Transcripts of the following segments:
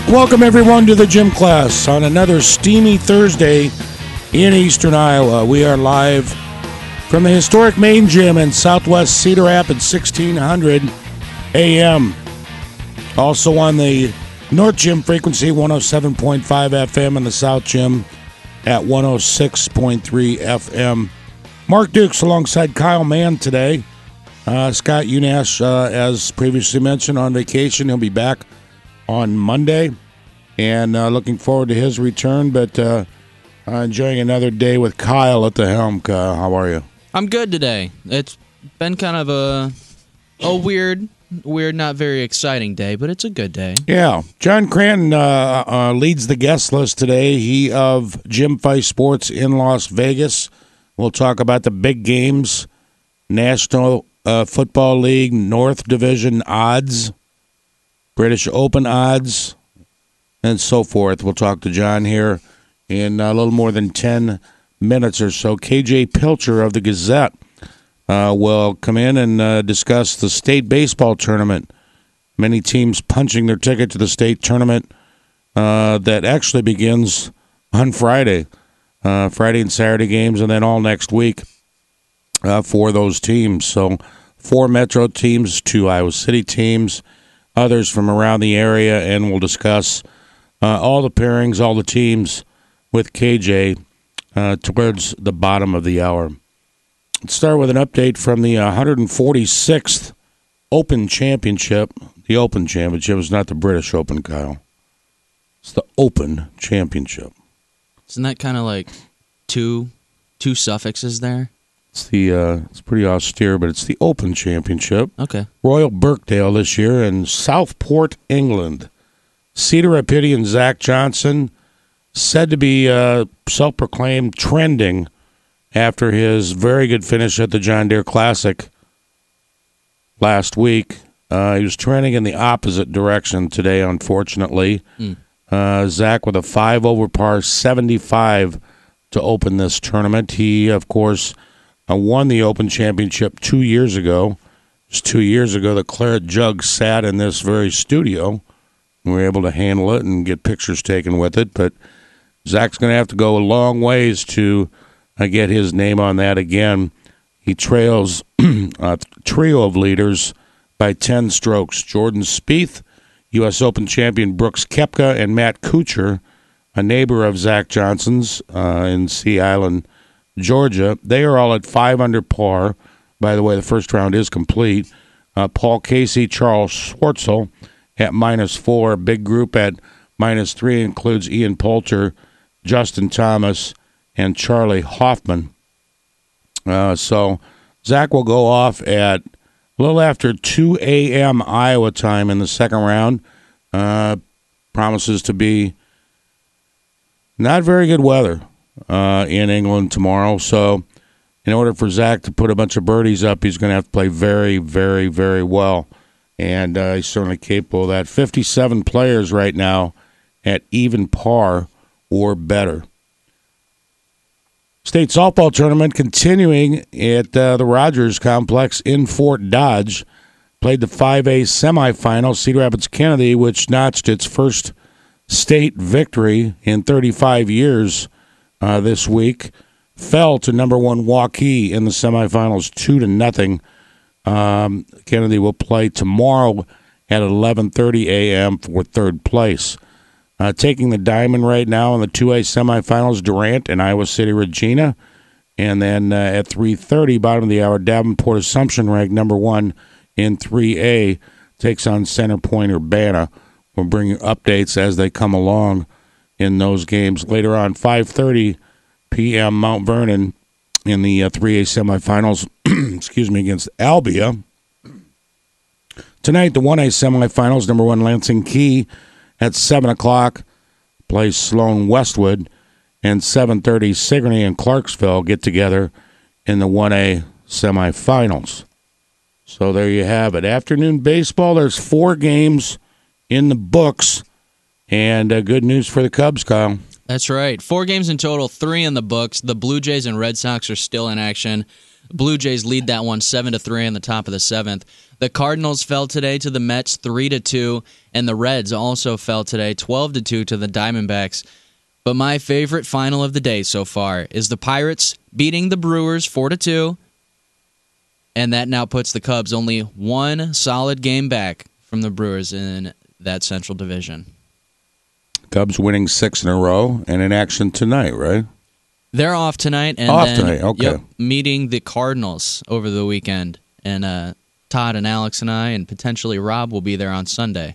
Welcome, everyone, to the gym class on another steamy Thursday in Eastern Iowa. We are live from the historic main gym in Southwest Cedar Rapids, 1600 AM. Also on the North Gym frequency, 107.5 FM, and the South Gym at 106.3 FM. Mark Dukes alongside Kyle Mann today. Scott Unash, as previously mentioned, on vacation. He'll be back on Monday, and looking forward to his return, but enjoying another day with Kyle at the helm. Kyle, how are you? I'm good today. It's been kind of a weird, not very exciting day, but it's a good day. Yeah. John Cranton leads the guest list today. He of Jim Fife Sports in Las Vegas. We'll talk about the big games, National Football League North Division odds, British Open odds, and so forth. We'll talk to John here in a little more than 10 minutes or so. KJ Pilcher of the Gazette will come in and discuss the state baseball tournament. Many teams punching their ticket to the state tournament that actually begins on Friday. Friday and Saturday games, and then all next week for those teams. So 4 Metro teams, 2 Iowa City teams, others from around the area, and we'll discuss all the pairings, all the teams with KJ towards the bottom of the hour. Let's start with an update from the 146th Open Championship. The Open Championship is not the British Open, Kyle. It's the Open Championship. Isn't that kind of like two suffixes there? It's pretty austere, but it's the Open Championship. Okay. Royal Birkdale this year in Southport, England. Cedar Rapidian Zach Johnson, said to be self-proclaimed trending after his very good finish at the John Deere Classic last week. He was trending in the opposite direction today, unfortunately. Zach with a 5 over par 75 to open this tournament. He, of course, won the Open Championship 2 years ago. It was 2 years ago the Claret Jug sat in this very studio. We were able to handle it and get pictures taken with it. But Zach's going to have to go a long ways to get his name on that again. He trails a trio of leaders by 10 strokes. Jordan Spieth, U.S. Open champion Brooks Koepka, and Matt Kuchar, a neighbor of Zach Johnson's in Sea Island, Georgia. They are all at 5 under par. By the way, the first round is complete. Paul Casey, Charles Schwartzel at -4. Big group at -3 includes Ian Poulter, Justin Thomas, and Charlie Hoffman. So Zach will go off at a little after 2 a.m. Iowa time in the second round. Promises to be not very good weather in England tomorrow. So in order for Zach to put a bunch of birdies up, he's going to have to play very, very, very well. And he's certainly capable of that. 57 players right now at even par or better. State softball tournament continuing at the Rogers Complex in Fort Dodge. Played the 5A semifinal. Cedar Rapids Kennedy, which notched its first state victory in 35 years this week, fell to number 1 Waukee in the semifinals 2-0. Kennedy will play tomorrow at 11:30 a.m. for third place. Taking the diamond right now in the 2A semifinals, Durant and Iowa City Regina. And then at 3:30, bottom of the hour, Davenport Assumption, ranked number 1 in 3A, takes on Center Point Urbana. We'll bring you updates as they come along in those games. Later on, 5:30 p.m., Mount Vernon in the 3A semifinals, against Albia. Tonight, the 1A semifinals, number 1 Lansing Key at 7 o'clock, plays Sloan Westwood, and 7:30 Sigourney and Clarksville get together in the 1A semifinals. So there you have it. Afternoon baseball, there's 4 games in the books, and good news for the Cubs, Kyle. That's right. 4 games in total, 3 in the books. The Blue Jays and Red Sox are still in action. Blue Jays lead that one 7-3 in the top of the 7th. The Cardinals fell today to the Mets 3-2, and the Reds also fell today 12-2 to the Diamondbacks. But my favorite final of the day so far is the Pirates beating the Brewers 4-2, and that now puts the Cubs only one solid game back from the Brewers in that Central Division. Cubs winning 6 in a row and in action tonight, right? They're off tonight, and tonight. Okay. Meeting the Cardinals over the weekend. And Todd and Alex and I, and potentially Rob, will be there on Sunday.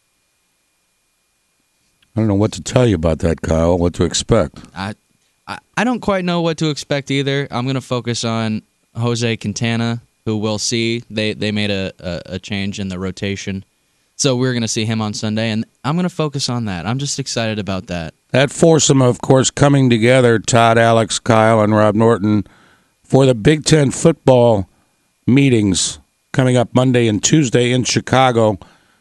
I don't know what to tell you about that, Kyle. What to expect? I don't quite know what to expect either. I'm going to focus on Jose Quintana, who we'll see. They made a change in the rotation. So we're going to see him on Sunday, and I'm going to focus on that. I'm just excited about that. That foursome, of course, coming together, Todd, Alex, Kyle, and Rob Norton, for the Big Ten football meetings coming up Monday and Tuesday in Chicago.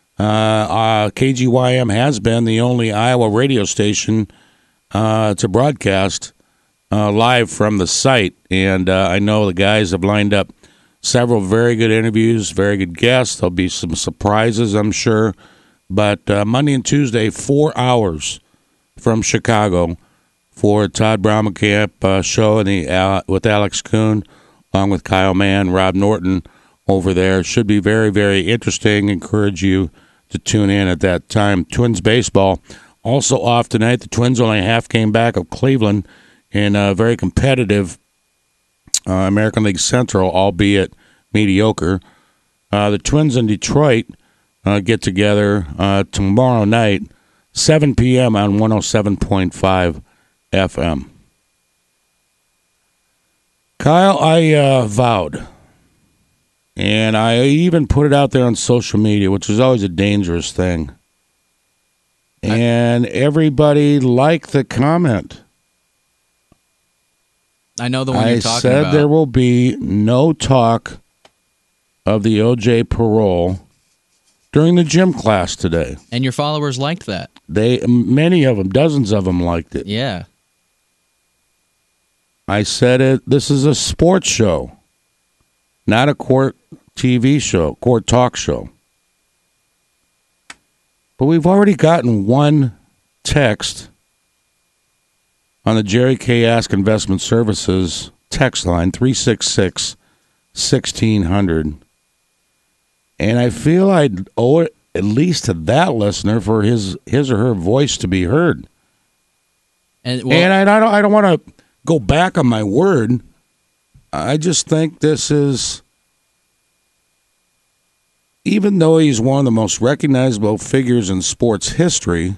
KGYM has been the only Iowa radio station to broadcast live from the site, and I know the guys have lined up several very good interviews, very good guests. There'll be some surprises, I'm sure. But Monday and Tuesday, 4 hours from Chicago for Todd Braumenkamp show with Alex Kuhn, along with Kyle Mann, Rob Norton over there. Should be very, very interesting. Encourage you to tune in at that time. Twins baseball also off tonight. The Twins only half came back of Cleveland in a very competitive American League Central, albeit mediocre. The Twins in Detroit get together tomorrow night, 7 p.m. on 107.5 FM. Kyle, I vowed, and I even put it out there on social media, which is always a dangerous thing, and everybody liked the comment. I know the one you're talking about. I said there will be no talk of the OJ parole during the gym class today. And your followers liked that. Many of them, dozens of them liked it. Yeah. I said it. This is a sports show, not a court TV show, court talk show. But we've already gotten one text on the Jerry K. Ask Investment Services text line, 366-1600. And I feel I'd owe it at least to that listener for his or her voice to be heard. And I don't want to go back on my word. I just think this is, even though he's one of the most recognizable figures in sports history,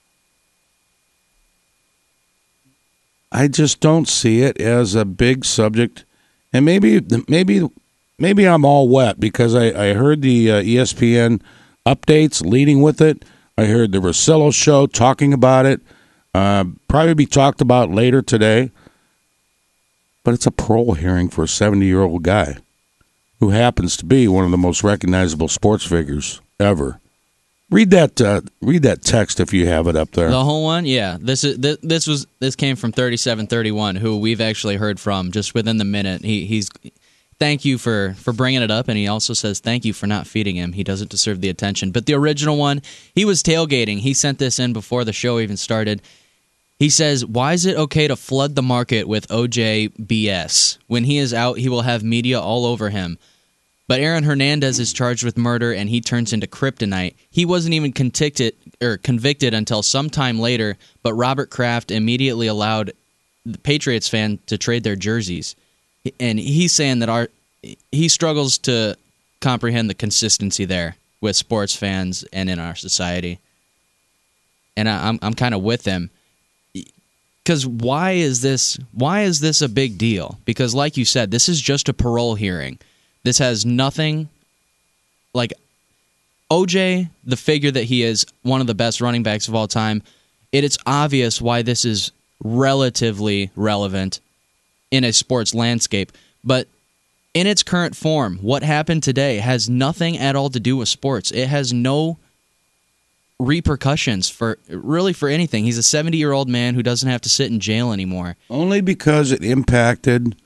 I just don't see it as a big subject. And maybe I'm all wet because I heard the ESPN updates leading with it. I heard the Russillo show talking about it. Probably be talked about later today. But it's a parole hearing for a 70-year-old guy who happens to be one of the most recognizable sports figures ever. Read that text if you have it up there. The whole one, yeah. This came from 3731, who we've actually heard from just within the minute. He's thank you for bringing it up, and he also says thank you for not feeding him. He doesn't deserve the attention. But the original one, he was tailgating. He sent this in before the show even started. He says, why is it okay to flood the market with OJ BS? When he is out, he will have media all over him. But Aaron Hernandez is charged with murder, and he turns into kryptonite. He wasn't even convicted until sometime later, but Robert Kraft immediately allowed the Patriots fan to trade their jerseys. And he's saying that he struggles to comprehend the consistency there with sports fans and in our society. And I'm kind of with him. Because why is this a big deal? Because like you said, this is just a parole hearing. This has nothing, like OJ, the figure that he is, one of the best running backs of all time, it's obvious why this is relatively relevant in a sports landscape. But in its current form, what happened today has nothing at all to do with sports. It has no repercussions for anything. He's a 70-year-old man who doesn't have to sit in jail anymore. Only because it impacted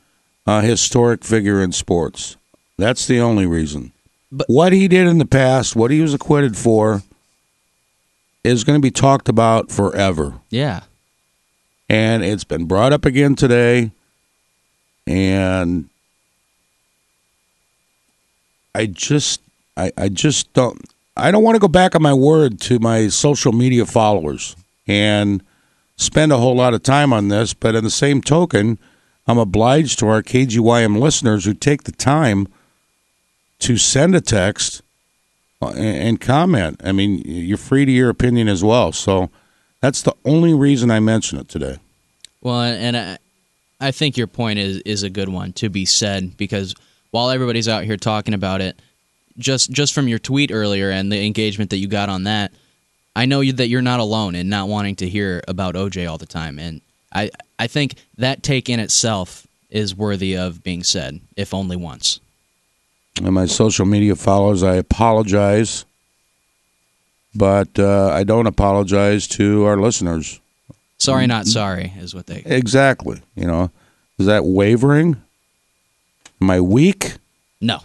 a historic figure in sports. That's the only reason. But what he did in the past, what he was acquitted for, is going to be talked about forever. yeah, And it's been brought up again today. And I just don't want to go back on my word to my social media followers and spend a whole lot of time on this. But in the same token, I'm obliged to our KGYM listeners who take the time to send a text and comment. I mean, you're free to your opinion as well. So that's the only reason I mention it today. well, and I think your point is a good one to be said, because while everybody's out here talking about it, just from your tweet earlier and the engagement that you got on that, I know that you're not alone in not wanting to hear about OJ all the time. And I think that take in itself is worthy of being said, if only once. And my social media followers, I apologize, but I don't apologize to our listeners. Sorry, not sorry, is what they... Exactly. You know, is that wavering? Am I weak? No.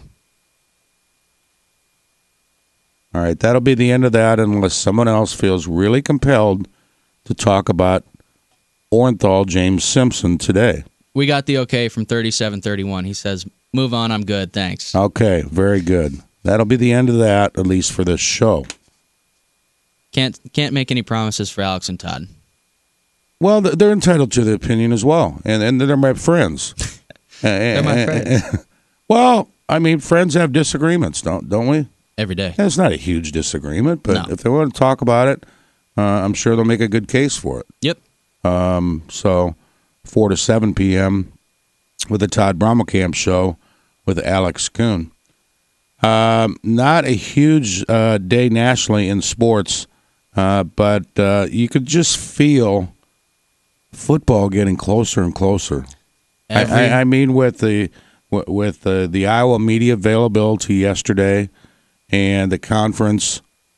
All right, that'll be the end of that unless someone else feels really compelled to talk about Orenthal James Simpson today. We got the okay from 3731. He says, move on, I'm good, thanks. Okay, very good. That'll be the end of that, at least for this show. Can't make any promises for Alex and Todd. Well, they're entitled to the opinion as well, and they're my friends. They're my friends. Well, I mean, friends have disagreements, don't we? Every day. It's not a huge disagreement, but No. if they want to talk about it, I'm sure they'll make a good case for it. Yep. So 4 to 7 p.m. with the Todd Brommelkamp Show with Alex Kuhn. Not a huge day nationally in sports, but you could just feel football getting closer and closer. I mean, with the Iowa media availability yesterday and the conference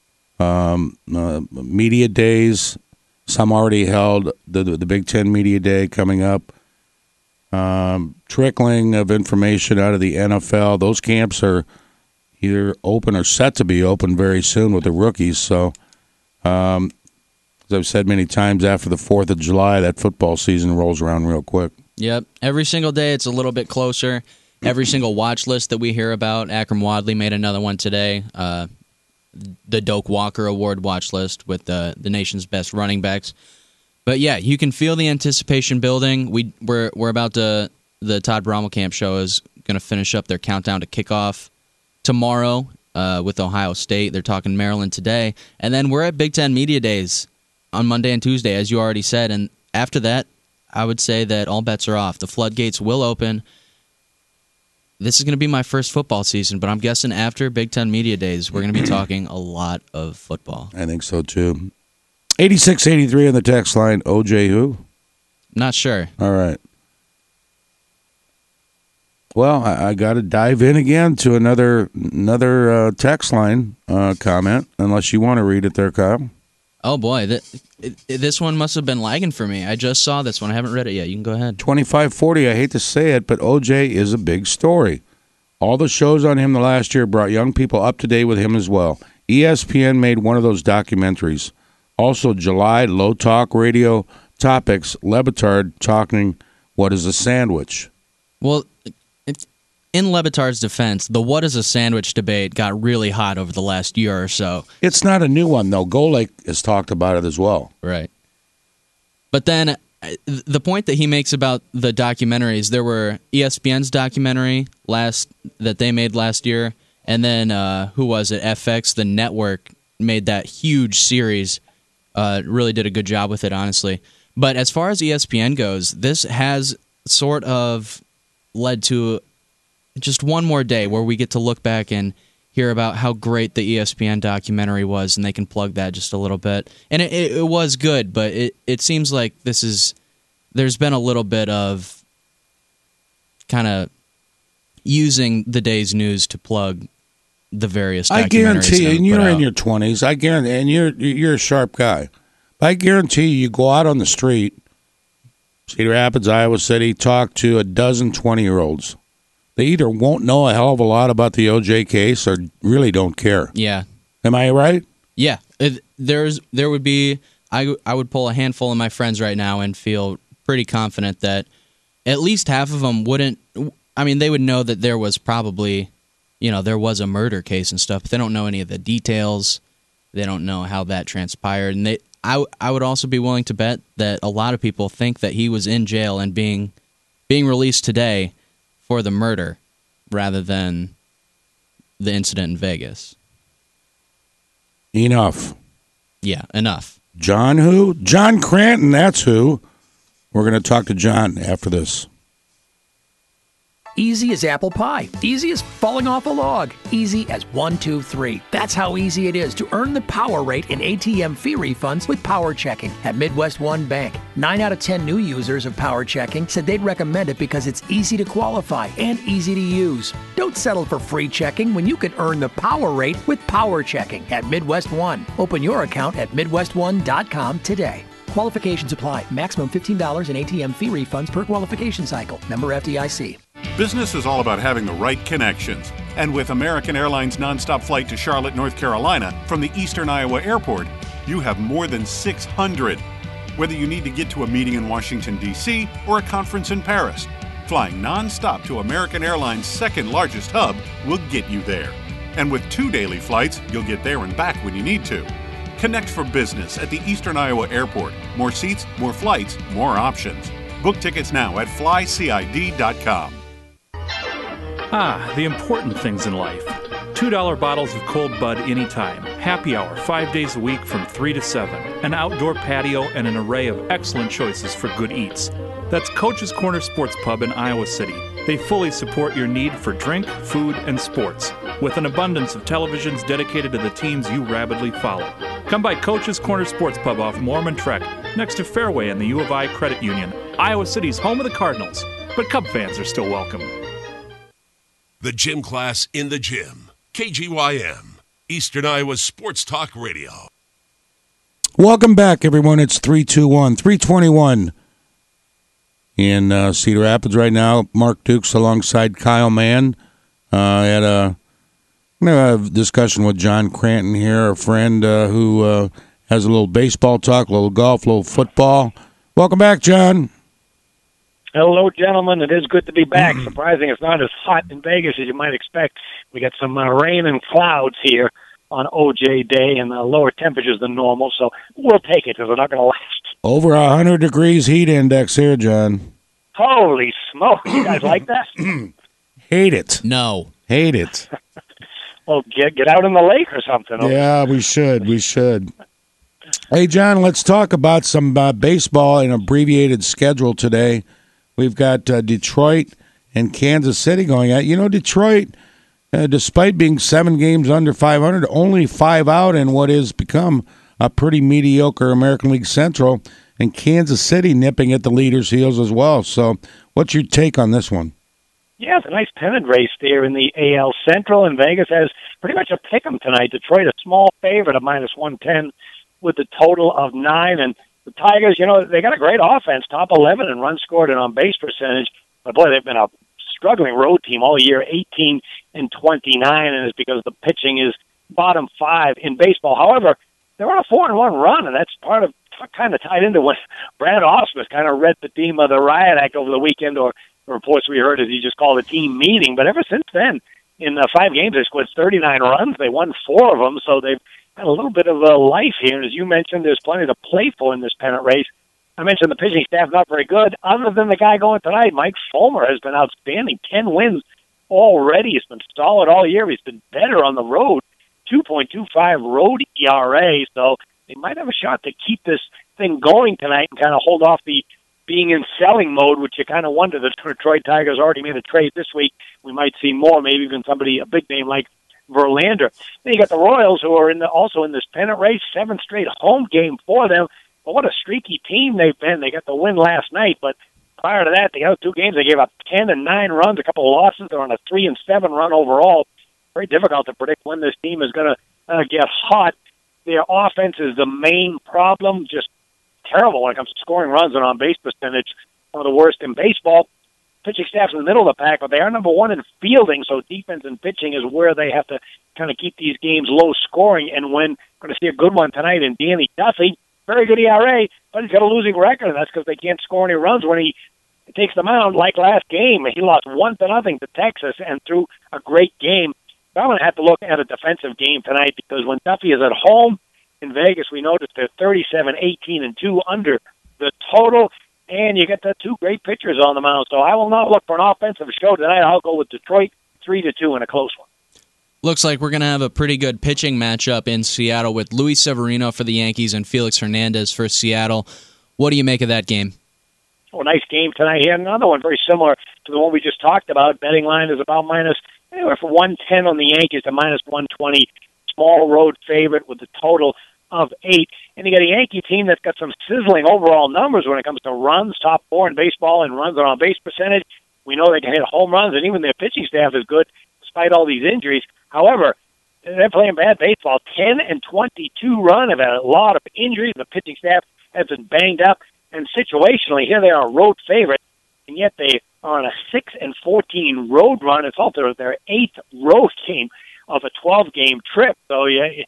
media days, some already held, the Big Ten Media Day coming up, trickling of information out of the NFL. Those camps are either open or set to be open very soon with the rookies. So, as I've said many times, after the 4th of July, that football season rolls around real quick. Yep. Every single day it's a little bit closer. Every single watch list that we hear about, Akram Wadley made another one today. The Doak Walker Award watch list with the nation's best running backs. But yeah, you can feel the anticipation building. We're about to, the Todd Brommelkamp Show is going to finish up their countdown to kickoff tomorrow with Ohio State. They're talking Maryland today. And then we're at Big Ten Media Days on Monday and Tuesday, as you already said. And after that, I would say that all bets are off. The floodgates will open. This is going to be my first football season, but I'm guessing after Big Ten Media Days, we're going to be talking a lot of football. I think so, too. 8683 on the text line. OJ who? Not sure. All right. Well, I got to dive in again to another text line comment, unless you want to read it there, Kyle. Oh, boy. This one must have been lagging for me. I just saw this one. I haven't read it yet. You can go ahead. 2540, I hate to say it, but OJ is a big story. All the shows on him the last year brought young people up to date with him as well. ESPN made one of those documentaries. Also, July, Low Talk Radio Topics, Le Batard talking What is a Sandwich? Well, in Le Batard's defense, the what is a sandwich debate got really hot over the last year or so. It's not a new one, though. Golake has talked about it as well. Right. But then the point that he makes about the documentaries, there were ESPN's documentary that they made last year, and then, who was it? FX, the network, made that huge series. Really did a good job with it, honestly. But as far as ESPN goes, this has sort of led to just one more day where we get to look back and hear about how great the ESPN documentary was, and they can plug that just a little bit. And it was good, but it seems like there's been a little bit of kind of using the day's news to plug the various documentaries. I guarantee you, and you're in out. your 20s, I guarantee, and you're a sharp guy. I guarantee you go out on the street Cedar Rapids, Iowa City, talked to a dozen 20-year-olds. They either won't know a hell of a lot about the OJ case or really don't care. Yeah. Am I right? Yeah. There would be, I would pull a handful of my friends right now and feel pretty confident that at least half of them wouldn't, I mean, they would know that there was probably, there was a murder case and stuff, but they don't know any of the details. They don't know how that transpired. And I would also be willing to bet that a lot of people think that he was in jail and being released today for the murder rather than the incident in Vegas. Enough. Yeah, enough. John who? John Cranton, that's who. We're going to talk to John after this. Easy as apple pie. Easy as falling off a log. Easy as 1, 2, 3. That's how easy it is to earn the power rate in ATM fee refunds with Power Checking at Midwest One Bank. 9 out of 10 new users of Power Checking said they'd recommend it because it's easy to qualify and easy to use. Don't settle for free checking when you can earn the power rate with Power Checking at Midwest One. Open your account at MidwestOne.com today. Qualifications apply. Maximum $15 in ATM fee refunds per qualification cycle. Member FDIC. Business is all about having the right connections. And with American Airlines nonstop flight to Charlotte, North Carolina from the Eastern Iowa Airport, you have more than 600. Whether you need to get to a meeting in Washington, D.C. or a conference in Paris, flying nonstop to American Airlines' second largest hub will get you there. And with 2 daily flights, you'll get there and back when you need to. Connect for business at the Eastern Iowa Airport. More seats, more flights, more options. Book tickets now at flycid.com. The important things in life. $2 bottles of cold Bud anytime. Happy hour 5 days a week from 3 to 7. An outdoor patio and an array of excellent choices for good eats. That's Coach's Corner Sports Pub in Iowa City. They fully support your need for drink, food, and sports, with an abundance of televisions dedicated to the teams you rabidly follow. Come by Coach's Corner Sports Pub off Mormon Trek, next to Fairway and the U of I Credit Union, Iowa City's home of the Cardinals. But Cub fans are still welcome. The Gym Class in the Gym. KGYM, Eastern Iowa Sports Talk Radio. Welcome back, everyone. It's 321 in Cedar Rapids right now. Mark Dukes alongside Kyle Mann. Had a discussion with John Cranton here, a friend who has a little baseball talk, a little golf, a little football. Welcome back, John. Hello, gentlemen. It is good to be back. Surprising it's not as hot in Vegas as you might expect. We got some rain and clouds here on OJ Day and lower temperatures than normal, so we'll take it because we're not going to last. Over 100 degrees heat index here, John. Holy smoke. You guys like that? Hate it. No. Hate it. Well, get out in the lake or something. Okay? Yeah, we should. We should. Hey, John, let's talk about some baseball and abbreviated schedule today. We've got Detroit and Kansas City going at. Detroit, despite being 7 games under 500, only 5 out in what has become a pretty mediocre American League Central, and Kansas City nipping at the leaders' heels as well. So what's your take on this one? Yeah, it's a nice pennant race there in the AL Central, and Vegas has pretty much a pick 'em tonight. Detroit, a small favorite of -110 with a total of 9, and the Tigers, they got a great offense, top 11 in runs scored and on-base percentage. But, boy, they've been a struggling road team all year, 18-29, and it's because the pitching is bottom 5 in baseball. However, they're on a 4-1 run, and that's kind of tied into what Brad Ausmus kind of read the theme of the Riot Act over the weekend, or the reports we heard as he just called a team meeting. But ever since then, in 5 games, they scored 39 runs. They won 4 of them, so they've got a little bit of a life here. And as you mentioned, there's plenty to play for in this pennant race. I mentioned the pitching staff not very good. Other than the guy going tonight, Mike Fulmer has been outstanding. 10 wins already. He's been solid all year. He's been better on the road. 2.25 road ERA. So they might have a shot to keep this thing going tonight and kind of hold off the being in selling mode, which you kind of wonder. The Detroit Tigers already made a trade this week. We might see more, maybe even somebody, a big name like Verlander. Then you got the Royals, who are also in this pennant race. 7 straight home game for them. But what a streaky team they've been. They got the win last night, but prior to that, the other 2 games, they gave up 10 and 9 runs, a couple of losses. They're on a 3-7 run overall. Very difficult to predict when this team is going to get hot. Their offense is the main problem, just terrible when it comes to scoring runs and on-base percentage. one of the worst in baseball. Pitching staff's in the middle of the pack, but they are number one in fielding, so defense and pitching is where they have to kind of keep these games low scoring. And when we're going to see a good one tonight in Danny Duffy, very good ERA, but he's got a losing record, and that's because they can't score any runs when he takes the mound. Like last game, he lost 1-0 to Texas and threw a great game. So I'm going to have to look at a defensive game tonight because when Duffy is at home in Vegas, we noticed they're 37-18-2 under the total. And you get the two great pitchers on the mound. So I will not look for an offensive show tonight. I'll go with Detroit 3-2 in a close one. Looks like we're going to have a pretty good pitching matchup in Seattle with Luis Severino for the Yankees and Felix Hernandez for Seattle. What do you make of that game? Oh, nice game tonight here. Another one very similar to the one we just talked about. Betting line is about minus anywhere from 110 on the Yankees to minus 120. Small road favorite with a total of 8. And you got a Yankee team that's got some sizzling overall numbers when it comes to runs, top 4 in baseball, and runs on base percentage. We know they can hit home runs, and even their pitching staff is good despite all these injuries. However, they're playing bad baseball. 10-22 run. Have had a lot of injuries. The pitching staff has been banged up. And situationally, here they are a road favorite, and yet they are on a 6-14 road run. It's also their 8th road game of a 12-game trip. So, yeah,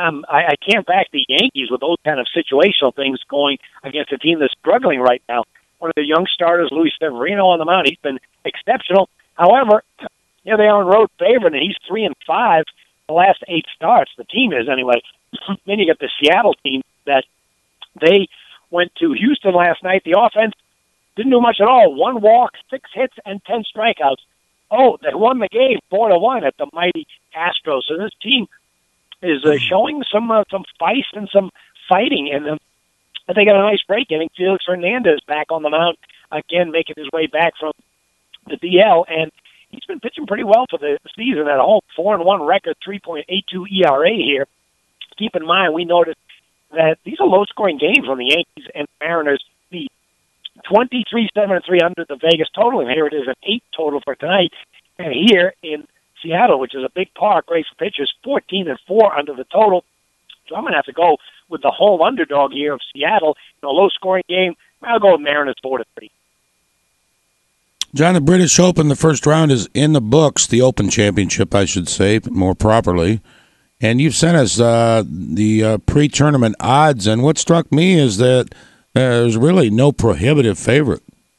I can't back the Yankees with those kind of situational things going against a team that's struggling right now. One of the young starters, Luis Severino, on the mound, he's been exceptional. However, they are a road favorite, and he's 3-5 the last 8 starts. The team is, anyway. Then you get the Seattle team that they went to Houston last night. The offense didn't do much at all. 1 walk, 6 hits, and 10 strikeouts. Oh, they won the game 4-1 at the mighty Astros. So this team is showing some feist and some fighting, and they got a nice break getting Felix Hernandez back on the mound again, making his way back from the DL, and he's been pitching pretty well for the season at home. 4-1 record, 3.82 ERA here. Keep in mind, we noticed that these are low-scoring games on the Yankees and Mariners. The 23-7-3 under the Vegas total, and here it is, an 8 total for tonight. And here in Seattle, which is a big park, great for pitchers, 14-4 under the total. So I'm going to have to go with the home underdog here of Seattle in a low-scoring game. I'll go with Mariners 4-3. John, the British Open, the first round is in the books, the Open Championship, I should say, more properly. And you've sent us the pre-tournament odds, and what struck me is that there's really no prohibitive favorite.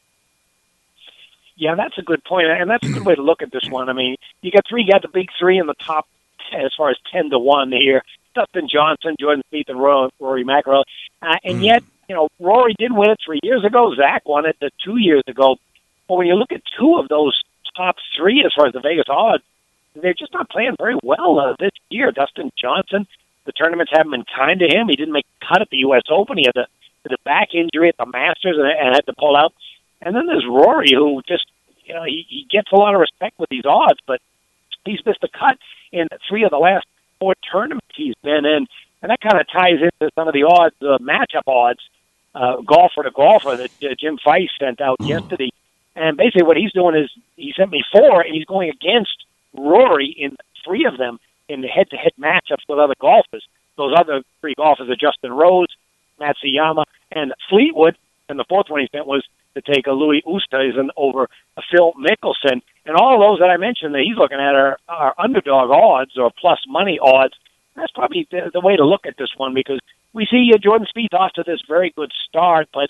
Yeah, that's a good point, and that's a good way to look at this one. I mean, you got the big three in the top 10, as far as 10-1 here. Dustin Johnson, Jordan Spieth, and Rory McIlroy. And yet, Rory did win it 3 years ago. Zach won it 2 years ago. But when you look at 2 of those top 3 as far as the Vegas odds, they're just not playing very well this year. Dustin Johnson, the tournaments haven't been kind to him. He didn't make a cut at the U.S. Open. He had the back injury at the Masters and had to pull out. And then there's Rory, who just, he gets a lot of respect with these odds, but he's missed a cut in 3 of the last 4 tournaments he's been in. And that kind of ties into some of the odds, matchup odds, golfer to golfer that Jim Feist sent out yesterday. And basically what he's doing is he sent me 4, and he's going against Rory in 3 of them in the head-to-head matchups with other golfers. Those other 3 golfers are Justin Rose, Matsuyama, and Fleetwood. And the 4th one he sent was to take a Louis Oosthuizen over a Phil Mickelson. And all of those that I mentioned that he's looking at are underdog odds or plus money odds. That's probably the way to look at this one, because we see Jordan Spieth off to this very good start, but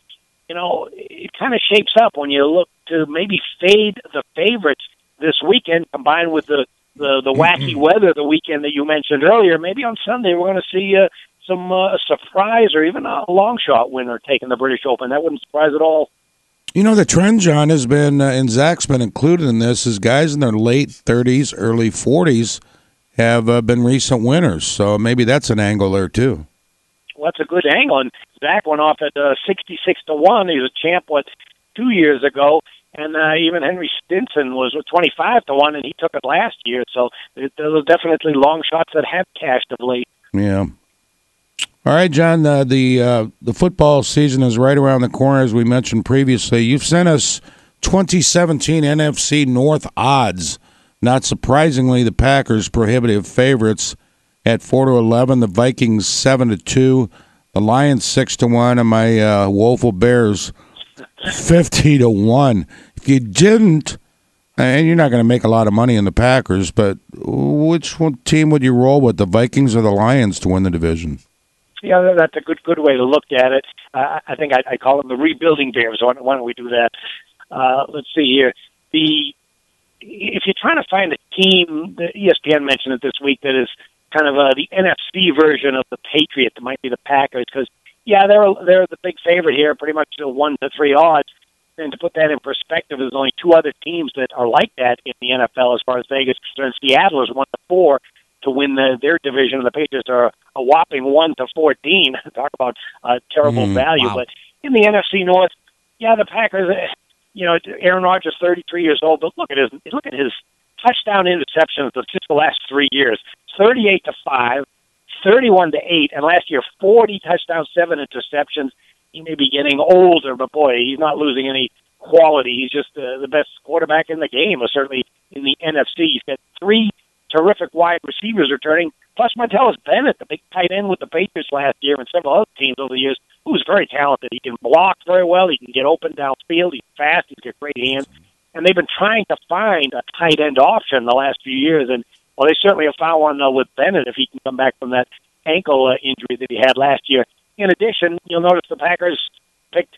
it kind of shapes up when you look to maybe fade the favorites this weekend, combined with the wacky weather the weekend that you mentioned earlier. Maybe on Sunday we're going to see some surprise or even a long shot winner taking the British Open. That wouldn't surprise at all. The trend, John, has been, and Zach's been included in this, is guys in their late 30s, early 40s have been recent winners. So maybe that's an angle there, too. Well, that's a good angle. And Zach went off at 66-1. He was a champ, 2 years ago. And even Henry Stinson was 25-1, and he took it last year. So there are definitely long shots that have cashed of late. Yeah. All right, John, the football season is right around the corner, as we mentioned previously. You've sent us 2017 NFC North odds. Not surprisingly, the Packers prohibitive favorites at 4-11, the Vikings 7-2, the Lions 6-1, and my woeful Bears 50-1. If you didn't, and you're not going to make a lot of money in the Packers, but which one team would you roll with, the Vikings or the Lions, to win the division? Yeah, that's a good way to look at it. I think I call them the rebuilding Bears. Why don't we do that? Let's see here. If you're trying to find a team, the ESPN mentioned it this week, that is kind of the NFC version of the Patriots. It might be the Packers, because they're the big favorite here, pretty much 1-3 odds. And to put that in perspective, there's only two other teams that are like that in the NFL as far as Vegas is concerned. Seattle is 1-4 to win their division, and the Patriots are a whopping 1-14. Talk about terrible value. Wow. But in the NFC North, the Packers. Aaron Rodgers, 33 years old, but look at his touchdown interceptions of just the last 3 years: 38-5, 31-8, and last year 40 touchdowns, 7 interceptions. He may be getting older, but boy, he's not losing any quality. He's just the best quarterback in the game, or certainly in the NFC. He's got 3 terrific wide receivers returning, plus Martellus Bennett, the big tight end with the Patriots last year and several other teams over the years, who's very talented. He can block very well. He can get open downfield. He's fast. He's got great hands. And they've been trying to find a tight end option the last few years, and they certainly have found one with Bennett if he can come back from that ankle injury that he had last year. In addition, you'll notice the Packers picked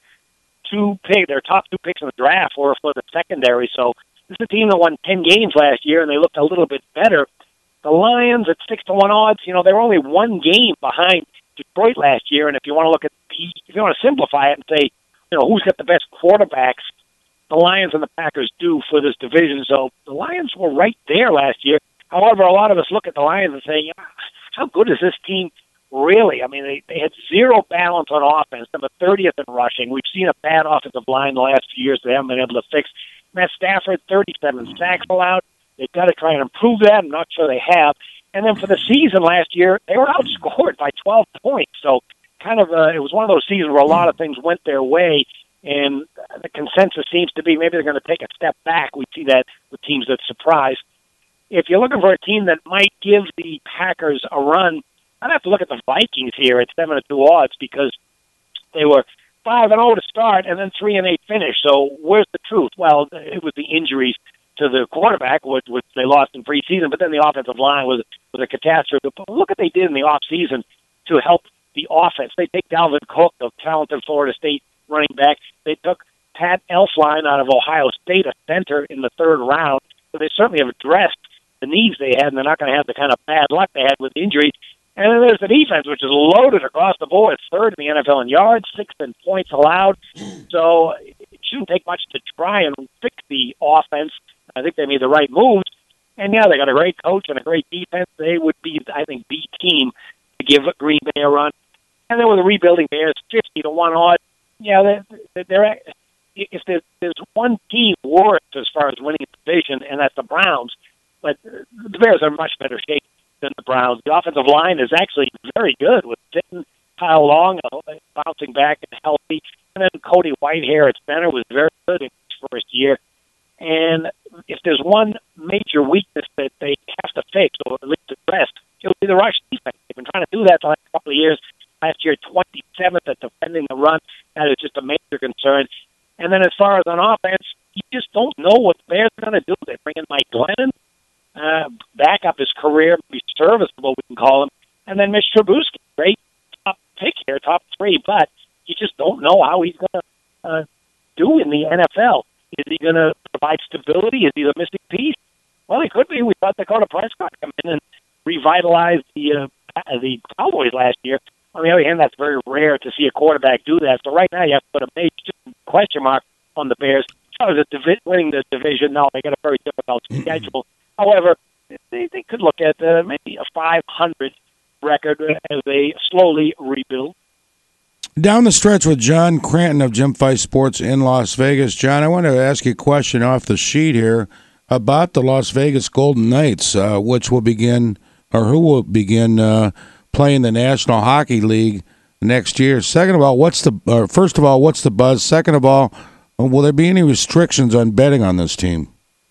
their top 2 picks in the draft were for the secondary. So this is a team that won 10 games last year, and they looked a little bit better. The Lions at 6-1 odds, they were only 1 game behind Detroit last year. And if you want to simplify it and say, who's got the best quarterbacks, the Lions and the Packers do for this division. So the Lions were right there last year. However, a lot of us look at the Lions and say, how good is this team really? I mean, they had zero balance on offense. Number 30th in rushing. We've seen a bad offensive line the last few years they haven't been able to fix. Matt Stafford, 37 sacks allowed. They've got to try and improve that. I'm not sure they have. And then for the season last year, they were outscored by 12 points. So kind of it was one of those seasons where a lot of things went their way, and the consensus seems to be maybe they're going to take a step back. We see that with teams that surprise. If you're looking for a team that might give the Packers a run, I'd have to look at the Vikings here at 7-2 odds, because they were 5-0 to start and then 3-8 finish. So where's the truth? Well, it was the injuries to the quarterback, which they lost in preseason, but then the offensive line was a catastrophe. But look what they did in the offseason to help the offense. They take Dalvin Cook, the talented Florida State running back. They took Pat Elflein out of Ohio State, a center, in the 3rd round. So they certainly have addressed the needs they had, and they're not going to have the kind of bad luck they had with injuries. And then there's the defense, which is loaded across the board. It's 3rd in the NFL in yards, 6th in points allowed. So it shouldn't take much to try and fix the offense. I think they made the right moves. And, they got a great coach and a great defense. They would be, I think, the team to give Green Bay a run. And then with the rebuilding Bears, 50-1 odds. They're if there's one team worse as far as winning the division, and that's the Browns. But the Bears are in much better shape than the Browns. The offensive line is actually very good with Fitton, Kyle Long bouncing back and healthy. And then Cody Whitehair at center was very good in his first year. And if there's one major weakness that they have to fix, or at least address, it'll be the rush defense. They've been trying to do that the last couple of years. Last year, 27th at defending the run. That is just a major concern. And then as far as on offense, you just don't know what the Bears are going to do. They bring in Mike Glennon, back up his career, be serviceable, we can call him. And then Mitch Trubisky, great top pick here, top 3, but you just don't know how he's going to do in the NFL. Is he going to provide stability? Is he the missing piece? Well, he could be. We thought Dakota Prescott come in and revitalize the Cowboys last year. On the other hand, that's very rare to see a quarterback do that. So right now, you have to put a major question mark on the Bears. As far as winning the division, no, they got a very difficult schedule. However, they could look at maybe a 500 record as they slowly rebuild. Down the stretch with John Cranton of Jim Fife Sports in Las Vegas. John, I want to ask you a question off the sheet here about the Las Vegas Golden Knights, which will begin, or who will begin playing the National Hockey League next year. First of all, what's the buzz? Second of all, will there be any restrictions on betting on this team?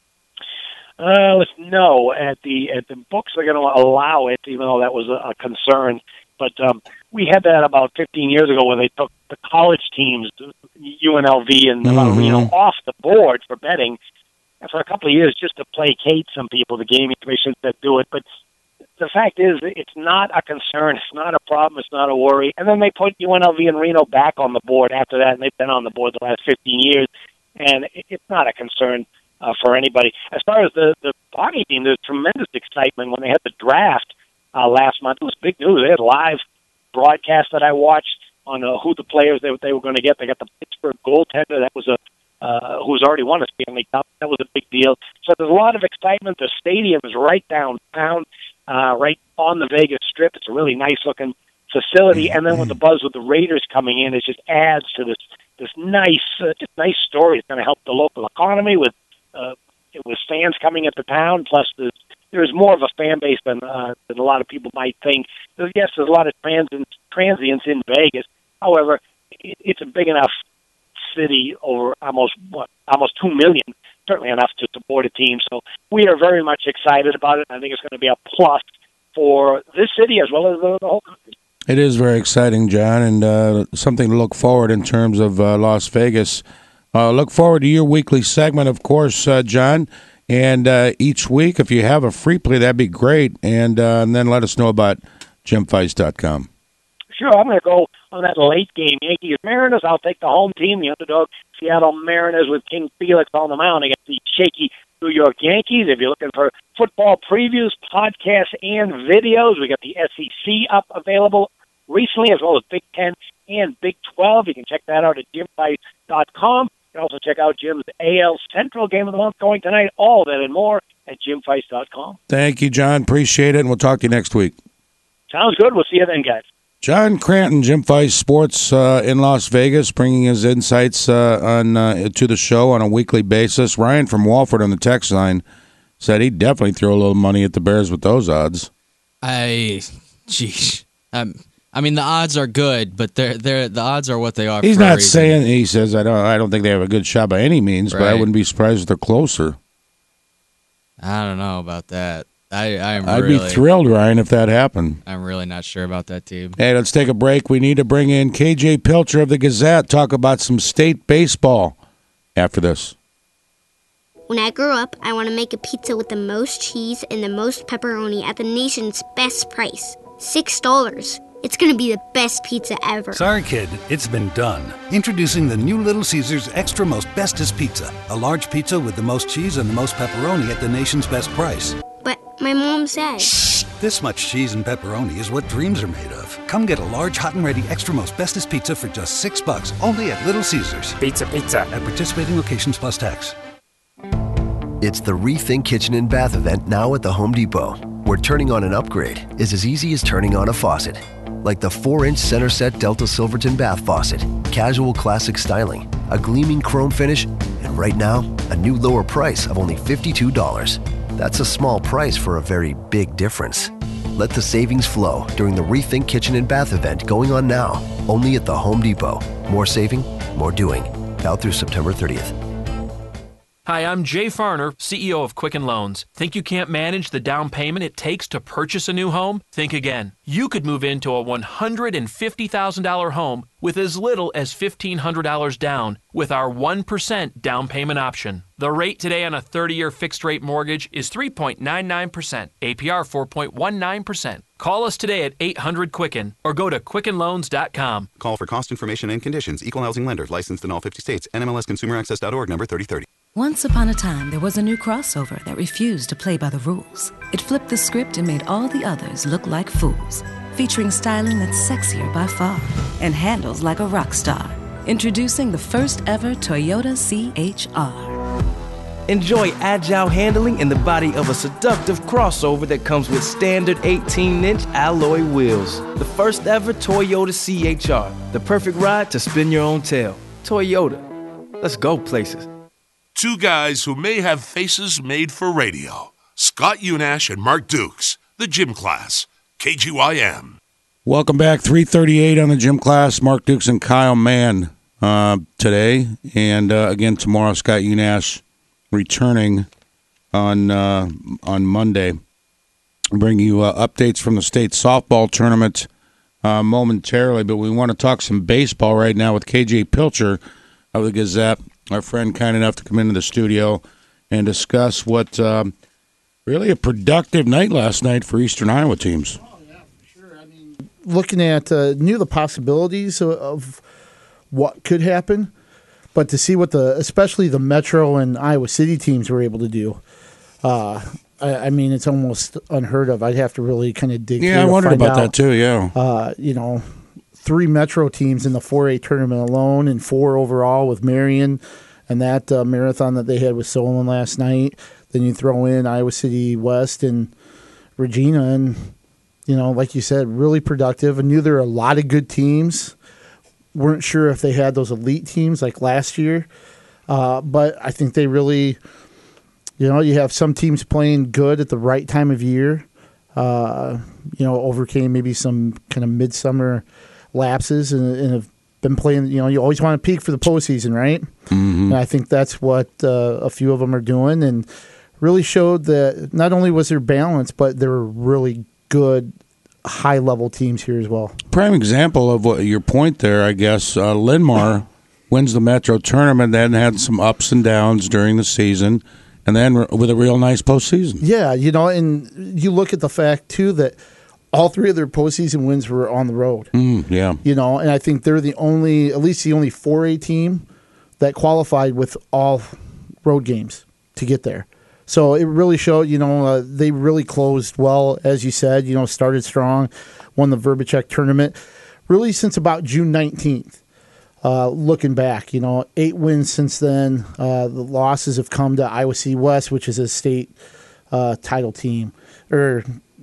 No. At the books, they're going to allow it, even though that was a concern. But we had that about 15 years ago when they took the college teams, UNLV and off the board for betting for a couple of years just to placate some people, the gaming commissions that do it. But the fact is, it's not a concern. It's not a problem. It's not a worry. And then they put UNLV and Reno back on the board after that, and they've been on the board the last 15 years. And it's not a concern for anybody. As far as the hockey team, there's tremendous excitement when they had the draft last month. It was big news. They had live broadcast that I watched on who the players they were going to get. They got the Pittsburgh goaltender. That was who's already won a Stanley Cup. That was a big deal. So there's a lot of excitement. The stadium is right downtown, right on the Vegas Strip. It's a really nice-looking facility. And then with the buzz with the Raiders coming in, it just adds to this nice story. It's going to help the local economy with fans coming into town. Plus, there's more of a fan base than a lot of people might think. Yes, there's a lot of transients in Vegas. However, it's a big enough city, over almost 2 million, certainly enough to support a team. So we are very much excited about it. I think it's going to be a plus for this city as well as the whole country. It is very exciting, John, and something to look forward in terms of Las Vegas. Look forward to your weekly segment, of course, John. And each week, if you have a free play, that'd be great. And then let us know about JimFeist.com. Sure, I'm going to go on that late game. Yankees-Mariners, I'll take the home team, the underdog Seattle Mariners with King Felix on the mound against the shaky New York Yankees. If you're looking for football previews, podcasts, and videos, we got the SEC up available recently, as well as Big 10 and Big 12. You can check that out at JimFeist.com. You can also check out Jim's AL Central Game of the Month going tonight. All that and more at JimFeist.com. Thank you, John. Appreciate it, and we'll talk to you next week. Sounds good. We'll see you then, guys. John Cranton, Jim Feist Sports in Las Vegas, bringing his insights to the show on a weekly basis. Ryan from Walford on the text line said he'd definitely throw a little money at the Bears with those odds. I mean, the odds are good, but the odds are what they are. He's for not a reason. saying. He says I don't think they have a good shot by any means, but I Right. wouldn't be surprised if they're closer. I don't know about that. I'd be thrilled, Ryan, if that happened. I'm really not sure about that team. Hey, let's take a break. We need to bring in KJ Pilcher of the Gazette, talk about some state baseball after this. When I grow up, I want to make a pizza with the most cheese and the most pepperoni at the nation's best price, $6. It's going to be the best pizza ever. Sorry, kid, it's been done. Introducing the new Little Caesars Extra Most Bestest Pizza. A large pizza with the most cheese and the most pepperoni at the nation's best price. But my mom said... Shh! This much cheese and pepperoni is what dreams are made of. Come get a large, hot and ready Extra Most Bestest Pizza for just $6, only at Little Caesars. Pizza. At participating locations plus tax. It's the Rethink Kitchen and Bath event now at the Home Depot, where turning on an upgrade is as easy as turning on a faucet. Like the 4-inch center set Delta Silverton bath faucet, casual classic styling, a gleaming chrome finish, and right now, a new lower price of only $52. That's a small price for a very big difference. Let the savings flow during the Rethink Kitchen and Bath event going on now, only at the Home Depot. More saving, more doing. Out through September 30th. Hi, I'm Jay Farner, CEO of Quicken Loans. Think you can't manage the down payment it takes to purchase a new home? Think again. You could move into a $150,000 home with as little as $1,500 down with our 1% down payment option. The rate today on a 30-year fixed-rate mortgage is 3.99%, APR 4.19%. Call us today at 800-QUICKEN or go to QuickenLoans.com. Call for cost information and conditions. Equal housing lender. Licensed in all 50 states. NMLSConsumerAccess.org number 3030. Once upon a time, there was a new crossover that refused to play by the rules. It flipped the script and made all the others look like fools. Featuring styling that's sexier by far and handles like a rock star. Introducing the first ever Toyota CHR. Enjoy agile handling in the body of a seductive crossover that comes with standard 18-inch alloy wheels. The first ever Toyota CHR. The perfect ride to spin your own tail. Toyota. Let's go places. Two guys who may have faces made for radio. Scott Unash and Mark Dukes. The Gym Class. KGYM. Welcome back. 3:38 on the Gym Class. Mark Dukes and Kyle Mann today. And again, tomorrow, Scott Unash returning on Monday. Bring you updates from the state softball tournament momentarily, but we want to talk some baseball right now with KJ Pilcher of the Gazette, our friend kind enough to come into the studio and discuss what really a productive night last night for Eastern Iowa teams. Looking at knew the possibilities of what could happen, but to see what especially the Metro and Iowa City teams were able to do, I mean, it's almost unheard of. I'd have to really kind of dig. Yeah, I wondered about that too. Yeah, 3 Metro teams in the 4A tournament alone, and 4 overall with Marion, and that marathon that they had with Solon last night. Then you throw in Iowa City West and Regina, and like you said, really productive. I knew there were a lot of good teams. Weren't sure if they had those elite teams like last year, but I think they really. You have some teams playing good at the right time of year. Overcame maybe some kind of midsummer lapses and have been playing. You always want to peak for the postseason, right? Mm-hmm. And I think that's what a few of them are doing, and really showed that not only was there balance, but there were really good, high-level teams here as well. Prime example of what your point there, I guess. Linn-Mar wins the Metro tournament, then had some ups and downs during the season. And then with a real nice postseason. Yeah, and you look at the fact, too, that all 3 of their postseason wins were on the road. Yeah. And I think they're at least the only 4A team that qualified with all road games to get there. So it really showed, they really closed well, as you said, started strong, won the Verbachek tournament, really since about June 19th. Looking back, 8 wins since then. The losses have come to Iowa City West, which is a state title team, or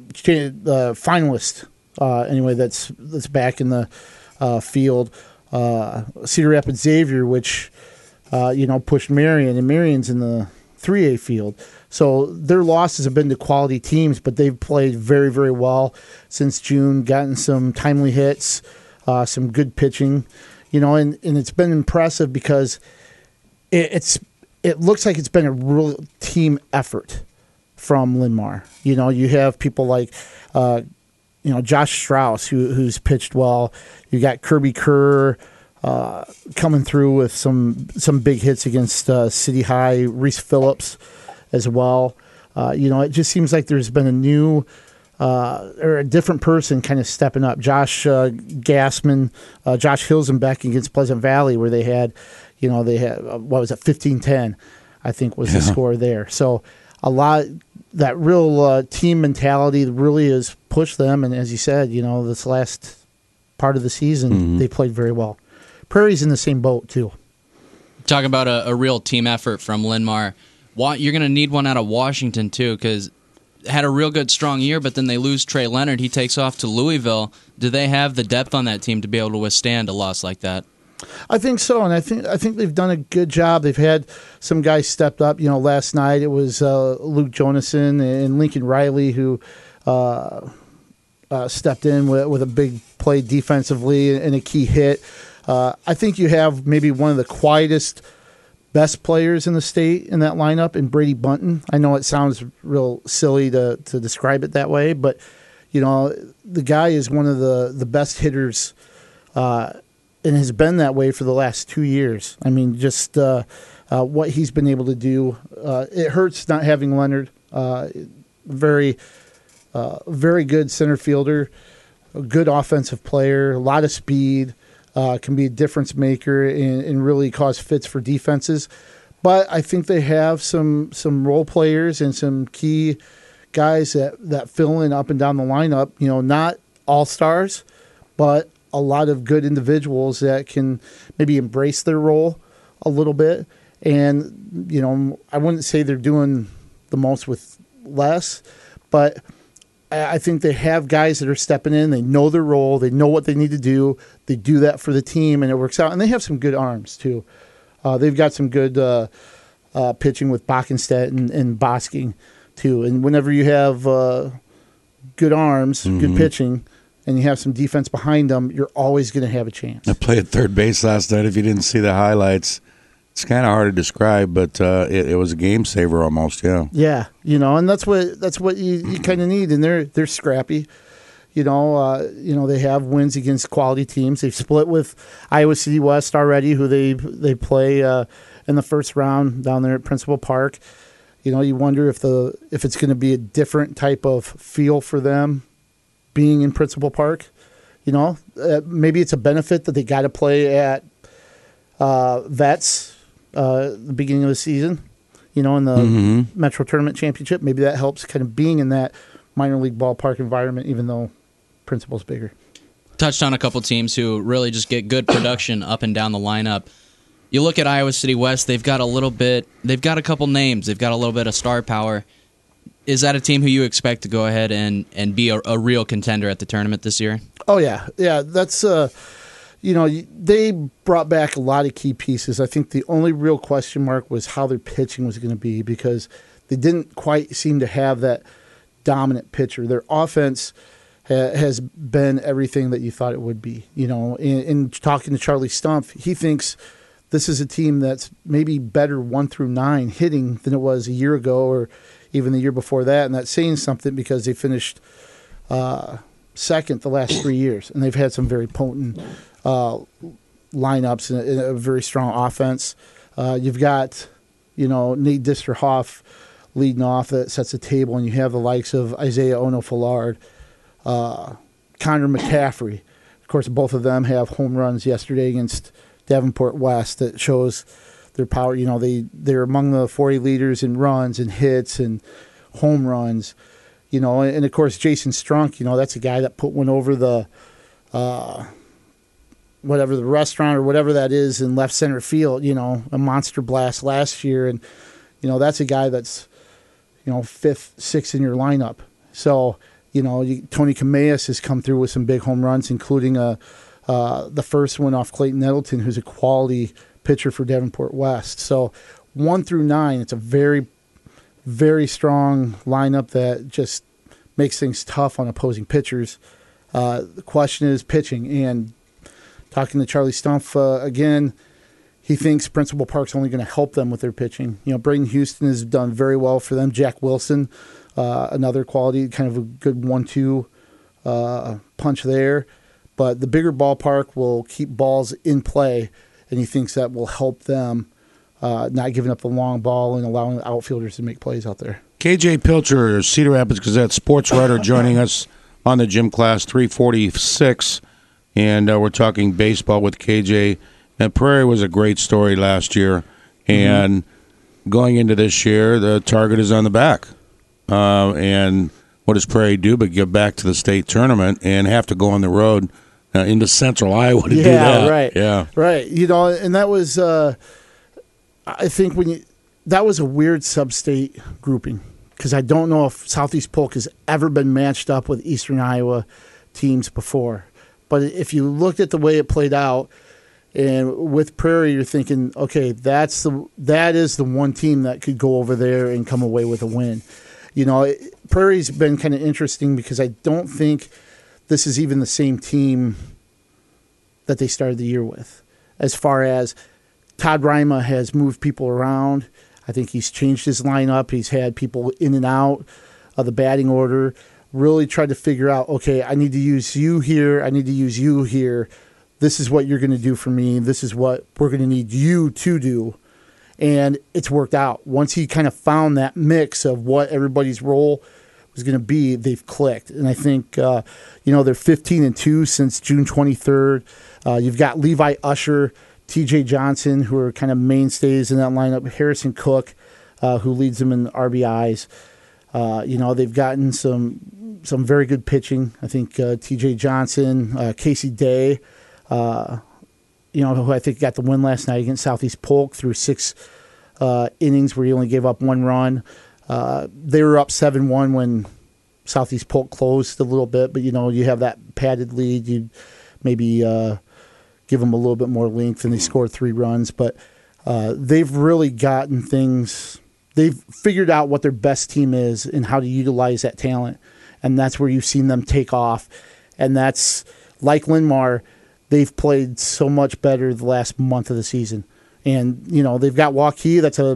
finalist. Anyway, that's back in the field. Cedar Rapids Xavier, which pushed Marion, and Marion's in the 3A field. So their losses have been to quality teams, but they've played very, very well since June. Gotten some timely hits, some good pitching. And it's been impressive because it looks like it's been a real team effort from Linn-Mar. You have people like, Josh Strauss, who's pitched well. You got Kirby Kerr coming through with some big hits against City High, Reese Phillips as well. It just seems like there's been a new or a different person kind of stepping up. Josh Gassman, Josh Hilsenbeck against Pleasant Valley, where they had 15-10, I think was the score there. So a lot, that real team mentality really has pushed them. And as you said, this last part of the season, they played very well. Prairie's in the same boat, too. Talk about a real team effort from Linn-Mar. You're going to need one out of Washington, too, because had a real good, strong year, but then they lose Trey Leonard. He takes off to Louisville. Do they have the depth on that team to be able to withstand a loss like that? I think so, and I think they've done a good job. They've had some guys stepped up. Last night it was Luke Jonason and Lincoln Riley who stepped in with a big play defensively and a key hit. I think you have maybe one of the quietest, best players in the state in that lineup in Brady Bunton. I know it sounds real silly to describe it that way, but the guy is one of the best hitters and has been that way for the last 2 years. I mean, just what he's been able to do. It hurts not having Leonard. Very good center fielder, a good offensive player, a lot of speed. Can be a difference maker and really cause fits for defenses. But I think they have some role players and some key guys that fill in up and down the lineup. Not all-stars, but a lot of good individuals that can maybe embrace their role a little bit. And, I wouldn't say they're doing the most with less, but I think they have guys that are stepping in. They know their role. They know what they need to do. They do that for the team, and it works out. And they have some good arms, too. They've got some good pitching with Bockenstedt and Bosking, too. And whenever you have good arms, good pitching, and you have some defense behind them, you're always going to have a chance. I played third base last night. If you didn't see the highlights, it's kind of hard to describe, but it was a game saver almost. Yeah. Yeah, and that's what you kind of need, and they're scrappy. You know, they have wins against quality teams. They've split with Iowa City West already, who they play in the first round down there at Principal Park. You know, you wonder if it's going to be a different type of feel for them being in Principal Park. You know, maybe it's a benefit that they got to play at Vets the beginning of the season. You know, in the Metro Tournament Championship, maybe that helps kind of being in that minor league ballpark environment, even though Principal's bigger. Touched on a couple teams who really just get good production up and down the lineup. You look at Iowa City West, they've got a couple names, they've got a little bit of star power. Is that a team who you expect to go ahead and be a real contender at the tournament this year? Oh, yeah. Yeah, that's, you know, they brought back a lot of key pieces. I think the only real question mark was how their pitching was going to be, because they didn't quite seem to have that dominant pitcher. Their offense has been everything that you thought it would be. You know, in talking to Charlie Stumpf, he thinks this is a team that's maybe better 1 through 9 hitting than it was a year ago or even the year before that, and that's saying something because they finished second the last 3 years, and they've had some very potent lineups and a very strong offense. You've got, you know, Nate Disterhoff leading off that sets the table, and you have the likes of Isaiah Ono-Fallard, Connor McCaffrey. Of course, both of them have home runs yesterday against Davenport West that shows their power. You know, they're among the 40 leaders in runs and hits and home runs. You know, and of course Jason Strunk, you know, that's a guy that put one over the whatever the restaurant or whatever that is in left center field. You know, a monster blast last year, and you know that's a guy that's, you know, 5th, 6th in your lineup. So, you know, Tony Cameas has come through with some big home runs, including the first one off Clayton Nettleton, who's a quality pitcher for Davenport West. So 1 through 9, it's a very, very strong lineup that just makes things tough on opposing pitchers. The question is pitching, and talking to Charlie Stumpf again, he thinks Principal Park's only going to help them with their pitching. You know, Braden Houston has done very well for them. Jack Wilson, another quality, kind of a good 1-2 punch there. But the bigger ballpark will keep balls in play, and he thinks that will help them not giving up the long ball and allowing the outfielders to make plays out there. KJ Pilcher, Cedar Rapids Gazette sports writer, joining us on the Gym Class 346, and we're talking baseball with KJ. And Prairie was a great story last year, and going into this year, the target is on the back. And what does Prairie do but get back to the state tournament and have to go on the road into central Iowa to do that? Right. Yeah, right. You know, and that was, I think that was a weird sub-state grouping, because I don't know if Southeast Polk has ever been matched up with Eastern Iowa teams before. But if you looked at the way it played out, and with Prairie, you're thinking, okay, that is the one team that could go over there and come away with a win. You know, Prairie's been kind of interesting because I don't think this is even the same team that they started the year with. As far as Todd Rima has moved people around, I think he's changed his lineup. He's had people in and out of the batting order, really tried to figure out, okay, I need to use you here, I need to use you here. This is what you're going to do for me. This is what we're going to need you to do. And it's worked out. Once he kind of found that mix of what everybody's role was going to be, they've clicked. And I think, they're 15-2 since June 23rd. You've got Levi Usher, TJ Johnson, who are kind of mainstays in that lineup. Harrison Cook, who leads them in RBIs. They've gotten some very good pitching. I think TJ Johnson, Casey Day, who I think got the win last night against Southeast Polk through 6 innings where he only gave up 1 run. They were up 7-1 when Southeast Polk closed a little bit, but, you have that padded lead. You maybe give them a little bit more length, and they scored 3 runs. But they've really gotten things. They've figured out what their best team is and how to utilize that talent, and that's where you've seen them take off. And that's, like Linn-Mar, they've played so much better the last month of the season. And, they've got Waukee. That's a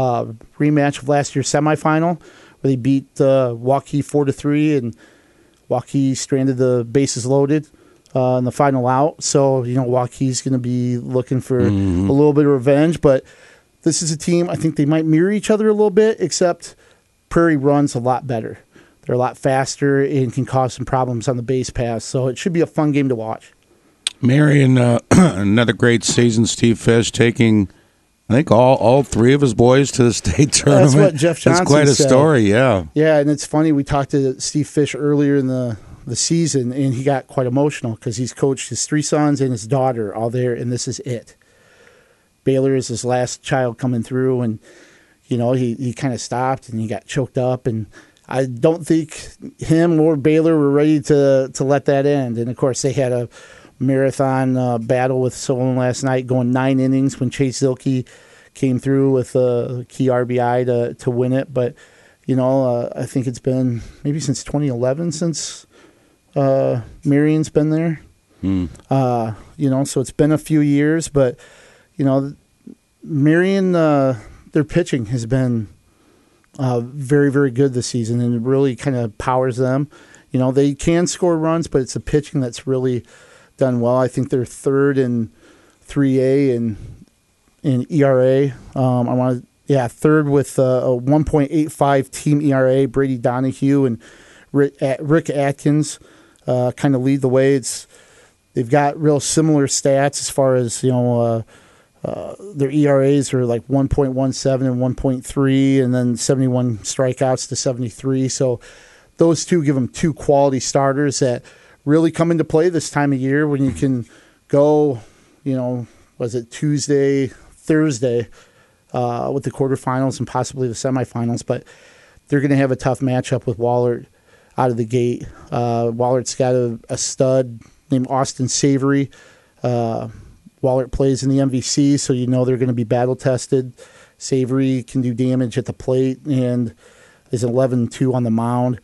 rematch of last year's semifinal where they beat Waukee 4-3. And Waukee stranded the bases loaded in the final out. So, Waukee's going to be looking for a little bit of revenge. But this is a team, I think they might mirror each other a little bit, except Prairie runs a lot better. They're a lot faster and can cause some problems on the base pass. So it should be a fun game to watch. Marion, another great season. Steve Fish taking, I think, all three of his boys to the state tournament. That's what Jeff Johnson That's quite a said. story, yeah. Yeah, and it's funny. We talked to Steve Fish earlier in the season, and he got quite emotional because he's coached his 3 sons and his daughter all there, and this is it. Baylor is his last child coming through, and, he kind of stopped, and he got choked up, and I don't think him or Baylor were ready to let that end. And, of course, they had a marathon battle with Solon last night, going 9 innings when Chase Zilke came through with a key RBI to win it. But, I think it's been maybe since 2011 since Marion's been there. So it's been a few years. But, Marion, their pitching has been very, very good this season, and it really kind of powers them. They can score runs, but it's the pitching that's really done well. I think they're third in 3A in ERA. Third with a 1.85 team ERA. Brady Donahue and Rick Atkins kind of lead the way. They've got real similar stats as far as their ERAs are like 1.17 and 1.3, and then 71 strikeouts to 73. So those two give them 2 quality starters that really come into play this time of year when you can go, was it Tuesday, Thursday, with the quarterfinals and possibly the semifinals. But they're going to have a tough matchup with Wahlert out of the gate. Wallert's got a stud named Austin Savory. Wahlert plays in the MVC, so they're going to be battle-tested. Savory can do damage at the plate and is 11-2 on the mound.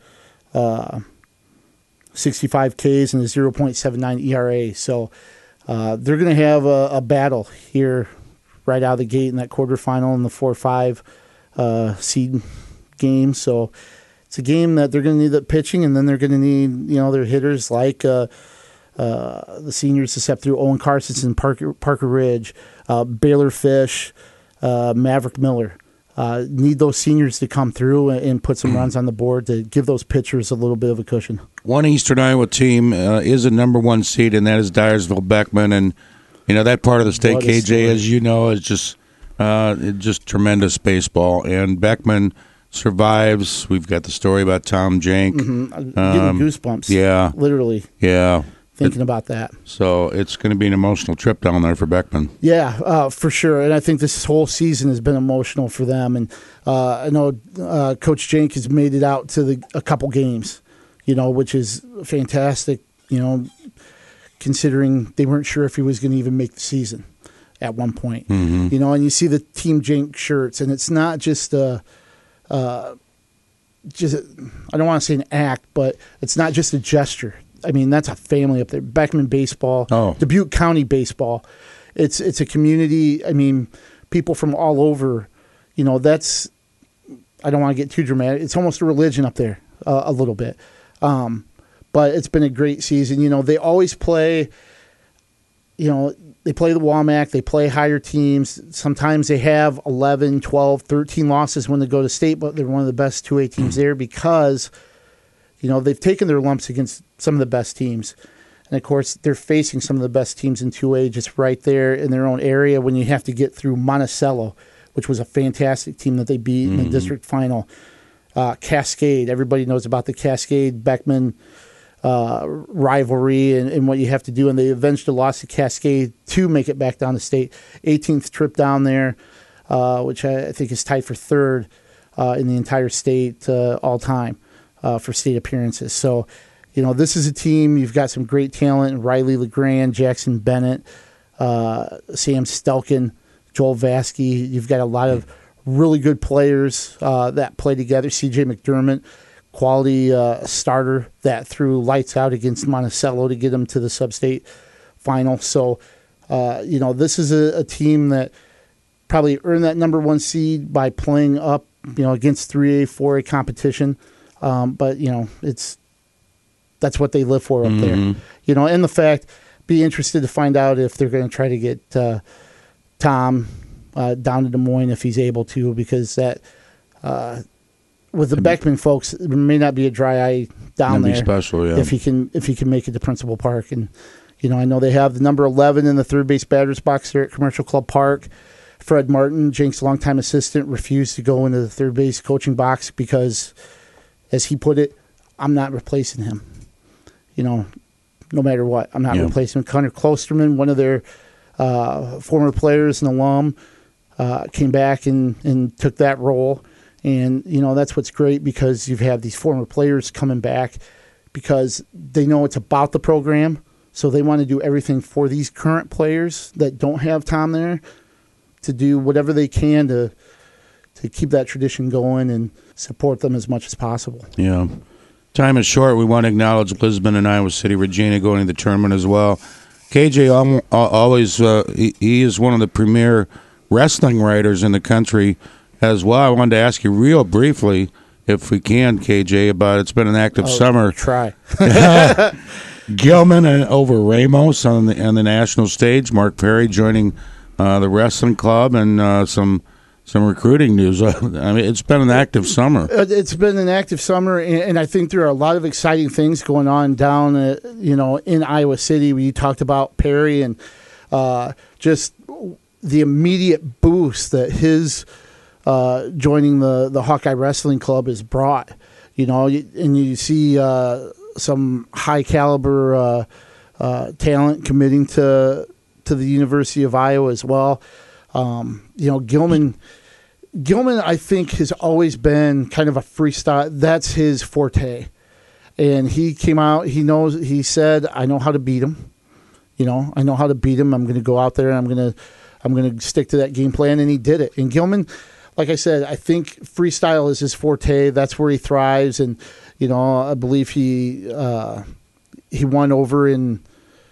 65 Ks and a 0.79 ERA. So they're going to have a battle here right out of the gate in that quarterfinal in the 4-5 seed game. So it's a game that they're going to need the pitching, and then they're going to need their hitters like the seniors to step through. Owen Carson, Parker Ridge, Baylor Fish, Maverick Miller. Need those seniors to come through and put some runs on the board to give those pitchers a little bit of a cushion. One Eastern Iowa team is a number 1 seed, and that is Dyersville Beckman. And, that part of the state, KJ, as you know, is just tremendous baseball. And Beckman survives. We've got the story about Tom Jank. Getting goosebumps. Yeah. Literally. Yeah. Thinking about that. So it's going to be an emotional trip down there for Beckman. Yeah, for sure. And I think this whole season has been emotional for them. And I know Coach Jank has made it out to a couple games, which is fantastic, considering they weren't sure if he was going to even make the season at one point. And you see the Team Jank shirts, and it's not just I don't want to say an act, but it's not just a gesture. I mean, that's a family up there. Beckman baseball, Dubuque County baseball. It's a community. I mean, people from all over. That's. I don't want to get too dramatic. It's almost a religion up there, a little bit. But it's been a great season. They always play. They play the WAMAC. They play higher teams. Sometimes they have 11, 12, 13 losses when they go to state, but they're one of the best 2A teams there because. They've taken their lumps against some of the best teams. And, of course, they're facing some of the best teams in 2A just right there in their own area when you have to get through Monticello, which was a fantastic team that they beat in the district final. Cascade, everybody knows about the Cascade-Beckman rivalry and what you have to do. And they avenged a loss to Cascade to make it back down to state. 18th trip down there, which I think is tied for 3rd in the entire state all time. For state appearances. So, this is a team, you've got some great talent, Riley LeGrand, Jackson Bennett, Sam Stelkin, Joel Vasky. You've got a lot of really good players that play together. CJ McDermott, quality starter that threw lights out against Monticello to get them to the sub-state final. So, this is a team that probably earned that number 1 seed by playing up, against 3A, 4A competition. But, it's that's what they live for up there. You know, and the fact, be interested to find out if they're going to try to get Tom down to Des Moines if he's able to, because that with the Beckman folks, there may not be a dry eye down there. That'd be special, yeah. If he can make it to Principal Park. And you know, I know they have the number 11 in the third base batter's box there at Commercial Club Park. Fred Martin, Jenks' longtime assistant, refused to go into the third base coaching box because, as he put it, I'm not replacing him. You know, no matter what, I'm not replacing him. Connor Klosterman, one of their former players and alum, came back and took that role. And, you know, that's what's great, because you've had these former players coming back because they know it's about the program. So they want to do everything for these current players that don't have Tom there, to do whatever they can to keep that tradition going and support them as much as possible. Yeah. Time is short. We want to acknowledge Lisbon and Iowa City, Regina going to the tournament as well. KJ always, he is one of the premier wrestling writers in the country as well. I wanted to ask you real briefly, if we can, KJ, about it's been an active summer. Try. Gilman over Ramos on the national stage. Mark Perry joining the wrestling club, and some recruiting news. I mean, it's been an active summer. It's been an active summer, and I think there are a lot of exciting things going on down, in Iowa City. We talked about Perry and just the immediate boost that his joining the Hawkeye Wrestling Club has brought. You know, and you see some high caliber talent committing to the University of Iowa as well. You know, Gilman, I think, has always been kind of a freestyle. That's his forte. And he came out, he said, I know how to beat him. You know, I know how to beat him. I'm going to go out there and I'm going to stick to that game plan. And he did it. And Gilman, like I said, I think freestyle is his forte. That's where he thrives. And, you know, I believe he won over in,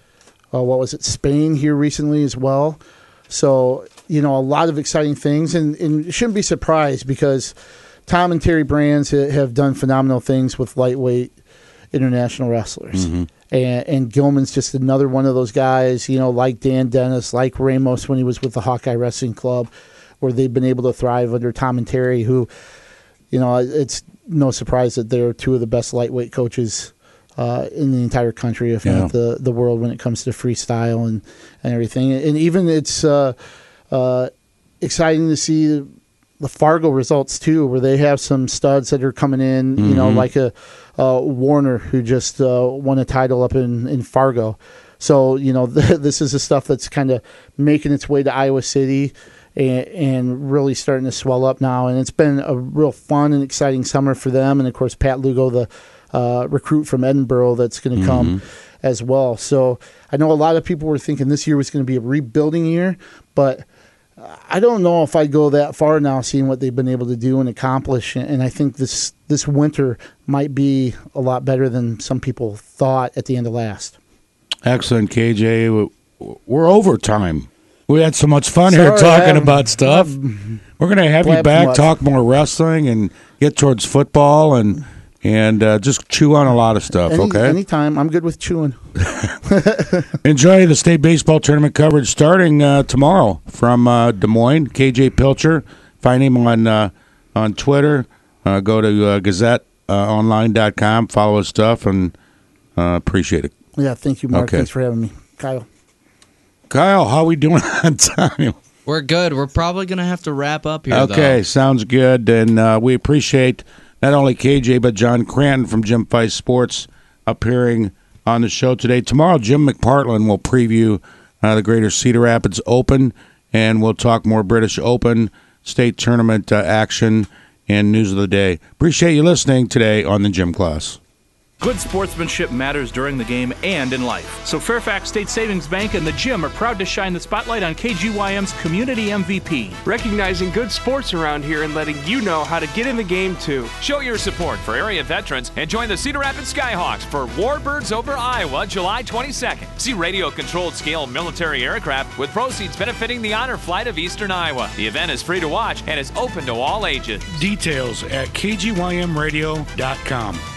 Spain here recently as well. So, you know, a lot of exciting things, and you shouldn't be surprised, because Tom and Terry Brands have done phenomenal things with lightweight international wrestlers. And Gilman's just another one of those guys, you know, like Dan Dennis, like Ramos when he was with the Hawkeye Wrestling Club, where they've been able to thrive under Tom and Terry, who, you know, it's no surprise that they're two of the best lightweight coaches in the entire country, if not the world, when it comes to freestyle and everything. And even it's exciting to see the Fargo results too, where they have some studs that are coming in, you know, like a Warner, who just won a title up in Fargo. So, you know, this is the stuff that's kind of making its way to Iowa City and really starting to swell up now. And it's been a real fun and exciting summer for them. And, of course, Pat Lugo, the recruit from Edinburgh, that's going to come as well. So I know a lot of people were thinking this year was going to be a rebuilding year, but I don't know if I'd go that far now, seeing what they've been able to do and accomplish. And I think this winter might be a lot better than some people thought at the end of last. Excellent, KJ. We're overtime. We had so much fun here talking about stuff. We're going to have you back, talk more wrestling, and get towards football, and just chew on a lot of stuff, okay? Anytime. I'm good with chewing. Enjoy the state baseball tournament coverage starting tomorrow from Des Moines. KJ Pilcher. Find him on Twitter. Go to GazetteOnline.com. Follow his stuff, and appreciate it. Yeah, thank you, Mark. Okay. Thanks for having me. Kyle, how are we doing on time? We're good. We're probably going to have to wrap up here, Okay, though. Sounds good. And we appreciate not only KJ, but John Cranton from Jim Feist Sports appearing on the show today. Tomorrow, Jim McPartland will preview the Greater Cedar Rapids Open, and we'll talk more British Open, state tournament action, and news of the day. Appreciate you listening today on the Gym Class. Good sportsmanship matters during the game and in life. So Fairfax State Savings Bank and the Gym are proud to shine the spotlight on KGYM's Community MVP. Recognizing good sports around here and letting you know how to get in the game, too. Show your support for area veterans and join the Cedar Rapids Skyhawks for Warbirds over Iowa, July 22nd. See radio-controlled scale military aircraft with proceeds benefiting the honor flight of Eastern Iowa. The event is free to watch and is open to all ages. Details at kgymradio.com.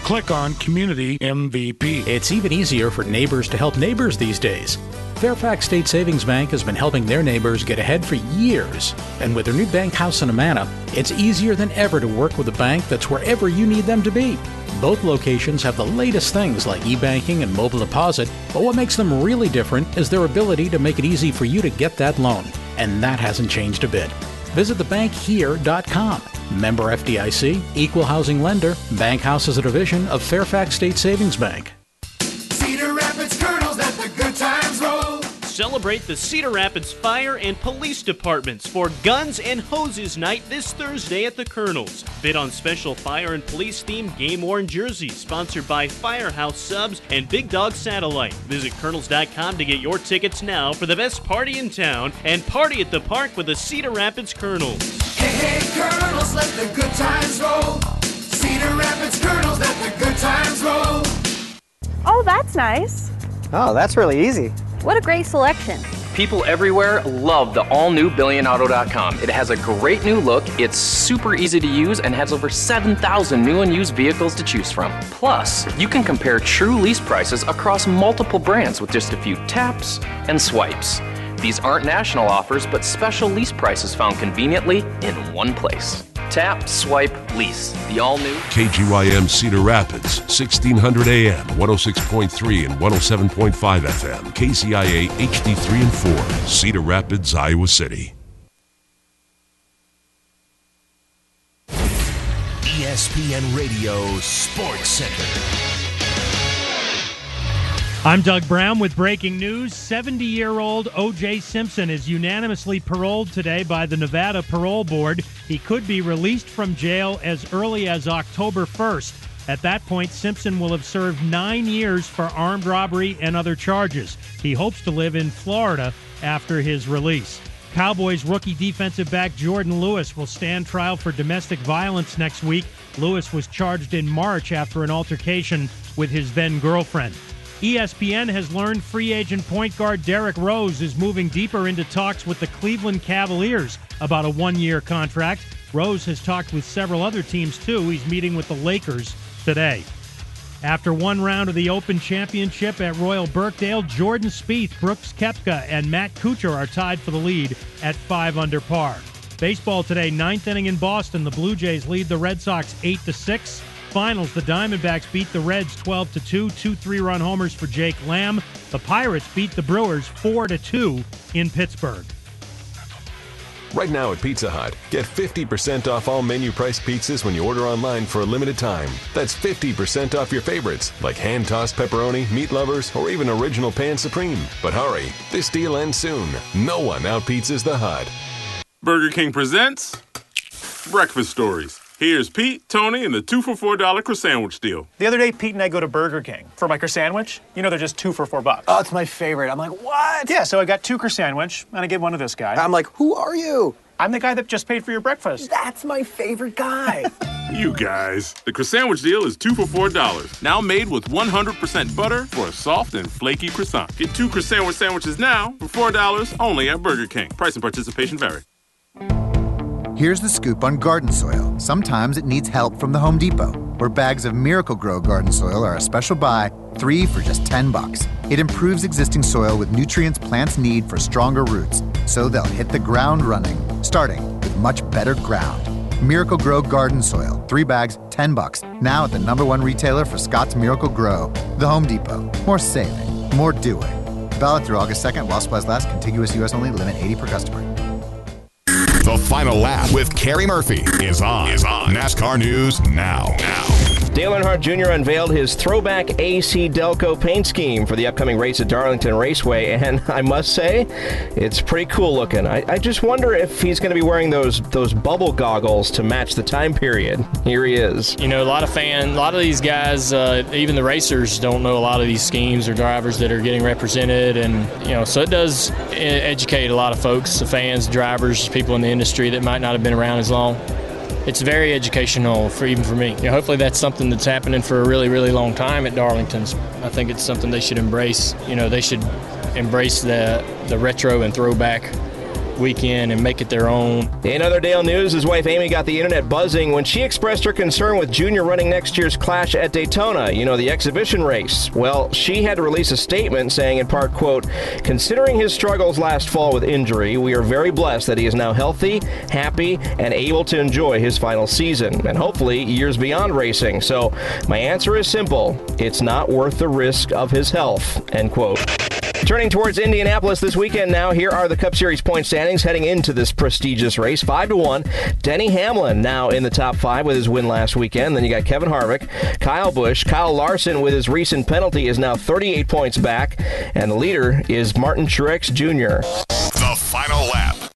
Click on Community MVP. It's even easier for neighbors to help neighbors these days. Fairfax State Savings Bank has been helping their neighbors get ahead for years. And with their new bank house in Amana, it's easier than ever to work with a bank that's wherever you need them to be. Both locations have the latest things like e-banking and mobile deposit, but what makes them really different is their ability to make it easy for you to get that loan. And that hasn't changed a bit. Visit thebankhere.com. Member FDIC, equal housing lender, Bank House is a division of Fairfax State Savings Bank. Cedar Rapids Colonels, let the good times roll. Celebrate the Cedar Rapids Fire and Police Departments for Guns and Hoses Night this Thursday at the Colonels. Bid on special fire and police themed game-worn jerseys sponsored by Firehouse Subs and Big Dog Satellite. Visit colonels.com to get your tickets now for the best party in town and party at the park with the Cedar Rapids Colonels. Hey, Colonels, let the good times roll. Cedar Rapids Colonels, let the good times roll. Oh, that's nice. Oh, that's really easy. What a great selection. People everywhere love the all-new BillionAuto.com. It has a great new look, it's super easy to use, and has over 7,000 new and used vehicles to choose from. Plus, you can compare true lease prices across multiple brands with just a few taps and swipes. These aren't national offers, but special lease prices found conveniently in one place. Tap, swipe, lease. The all-new KGYM Cedar Rapids, 1600 AM, 106.3 and 107.5 FM. KCIA HD3 and 4, Cedar Rapids, Iowa City. ESPN Radio Sports Center. I'm Doug Brown with breaking news. 70-year-old O.J. Simpson is unanimously paroled today by the Nevada Parole Board. He could be released from jail as early as October 1st. At that point, Simpson will have served 9 years for armed robbery and other charges. He hopes to live in Florida after his release. Cowboys rookie defensive back Jordan Lewis will stand trial for domestic violence next week. Lewis was charged in March after an altercation with his then-girlfriend. ESPN has learned free agent point guard Derrick Rose is moving deeper into talks with the Cleveland Cavaliers about a one-year contract. Rose has talked with several other teams, too. He's meeting with the Lakers today. After one round of the Open Championship at Royal Birkdale, Jordan Spieth, Brooks Koepka, and Matt Kuchar are tied for the lead at 5 under par. Baseball today, ninth inning in Boston. The Blue Jays lead the Red Sox 8-6. Finals, the Diamondbacks beat the Reds 12-2, 2 3-run homers for Jake Lamb. The Pirates beat the Brewers 4-2 in Pittsburgh. Right now at Pizza Hut, get 50% off all menu price pizzas when you order online for a limited time. That's 50% off your favorites, like hand-tossed pepperoni, meat lovers, or even original pan supreme. But hurry, this deal ends soon. No one out-pizzas the Hut. Burger King presents Breakfast Stories. Here's Pete, Tony, and the 2 for $4 croissant deal. The other day, Pete and I go to Burger King for my croissant. You know, they're just 2 for $4. Oh, it's my favorite. I'm like, what? Yeah, so I got 2 croissant, and I gave one to this guy. I'm like, who are you? I'm the guy that just paid for your breakfast. That's my favorite guy. You guys. The croissant deal is 2 for $4. Now made with 100% butter for a soft and flaky croissant. Get 2 croissant sandwiches now for $4 only at Burger King. Price and participation vary. Here's the scoop on garden soil. Sometimes it needs help from the Home Depot, where bags of Miracle-Gro garden soil are a special buy, 3 for just $10. It improves existing soil with nutrients plants need for stronger roots, so they'll hit the ground running, starting with much better ground. Miracle-Gro garden soil, 3 bags, $10. Now at the #1 retailer for Scott's Miracle-Gro, the Home Depot. More saving, more doing. Valid through August 2nd while supplies last. Contiguous U.S. only. Limit 80 per customer. The Final Lap with Kerry Murphy is on. NASCAR News now. Dale Earnhardt Jr. unveiled his throwback AC Delco paint scheme for the upcoming race at Darlington Raceway, and I must say, it's pretty cool looking. I just wonder if he's going to be wearing those bubble goggles to match the time period. Here he is. You know, a lot of these guys, even the racers, don't know a lot of these schemes or drivers that are getting represented, and so it does educate a lot of folks, the fans, drivers, people in the industry that might not have been around as long. It's very educational even for me. Hopefully that's something that's happening for a really, really long time at Darlington's. I think it's something they should embrace. They should embrace the retro and throwback weekend and make it their own. In other Dale news, his wife Amy got the internet buzzing when she expressed her concern with Junior running next year's Clash at Daytona, the exhibition race. Well, she had to release a statement saying in part, quote, "Considering his struggles last fall with injury, we are very blessed that he is now healthy, happy, and able to enjoy his final season, and hopefully years beyond racing. So my answer is simple. It's not worth the risk of his health," end quote. Turning towards Indianapolis this weekend now, here are the Cup Series point standings heading into this prestigious race. 5-1, Denny Hamlin now in the top 5 with his win last weekend. Then you got Kevin Harvick, Kyle Busch, Kyle Larson with his recent penalty is now 38 points back, and the leader is Martin Truex Jr. The final lap.